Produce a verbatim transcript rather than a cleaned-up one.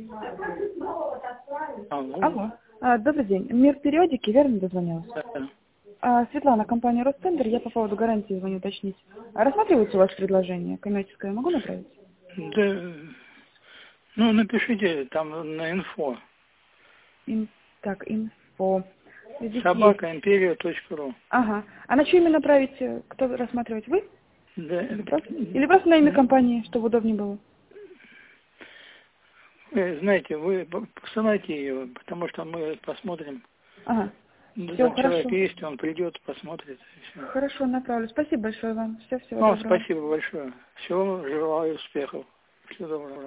Алло. Алло. А, добрый день. Мир периодики, верно дозвонилась? Да. А, Светлана, компания Ростендер. Я по поводу гарантии звоню уточнить. А рассматривается у вас предложение коммерческое? Могу направить? Да, ну напишите там на инфо. Ин- Так, инфо. Здесь есть. собака империя точка ру. Ага. А на что именно направите? Кто рассматривать? Вы? Да. Или просто, Или просто на имя компании, чтобы удобнее было? Вы знаете, вы посылайте ее, потому что мы посмотрим. Ага. Ну, Все, там человек хорошо. есть, он придет, посмотрит. И все. Хорошо, направлю. Спасибо большое вам. Все, всего Ну, доброго. спасибо большое. Всего желаю успехов. Всего доброго.